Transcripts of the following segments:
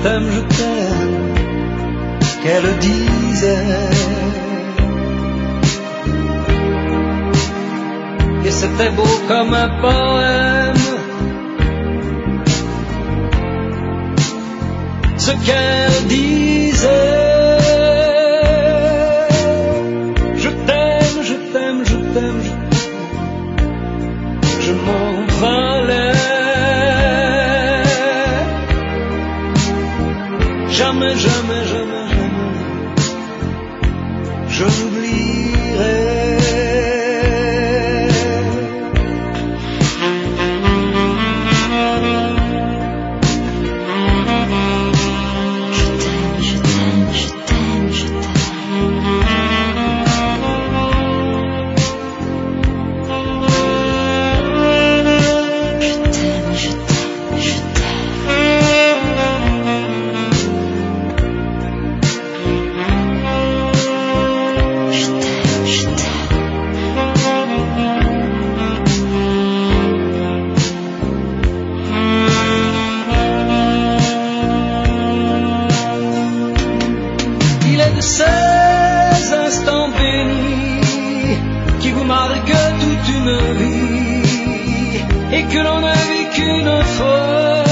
t'aime, qu'elle disait. Et c'était beau comme un poème, ce qu'elle disait. Je t'aime, je t'aime, je t'aime, je t'aime. Je m'envolais. Jamais, jamais, jamais, jamais je l'oublierai. Ces instants bénis qui vous marquent toute une vie et que l'on ne vit qu'une fois.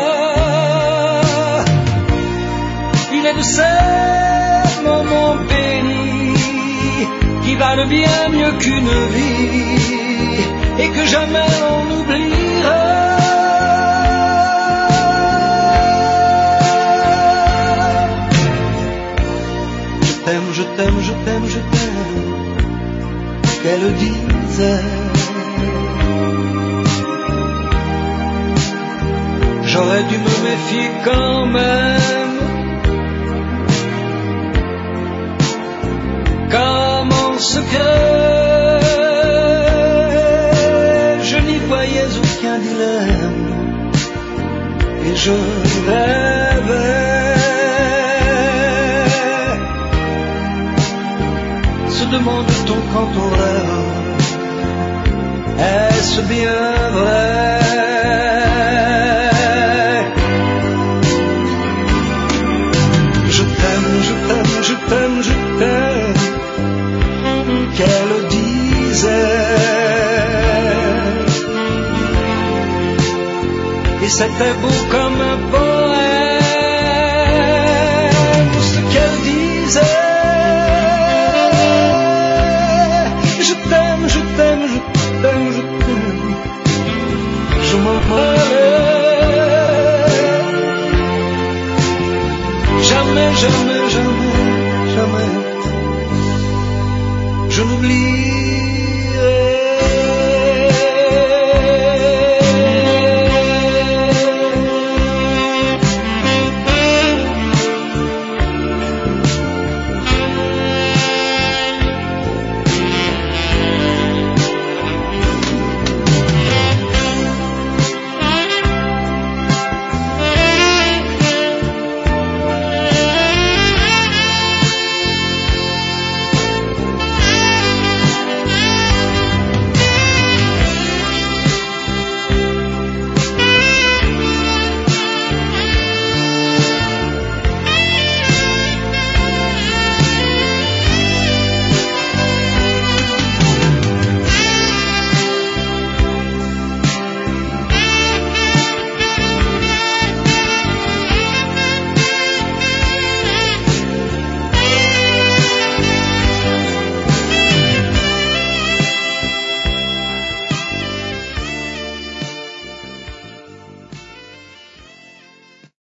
Il est de ces moments bénis qui valent bien mieux qu'une vie et que jamais on n'oubliera. Je t'aime, je t'aime, je t'aime, qu'elle disait. J'aurais dû me méfier quand même, comme en secret, je n'y voyais aucun dilemme, et je rêvais. Se demande-t-on quand on rêve, est-ce bien vrai? Je t'aime, je t'aime, je t'aime, je t'aime, qu'elle disait. Et c'était beau comme un poème,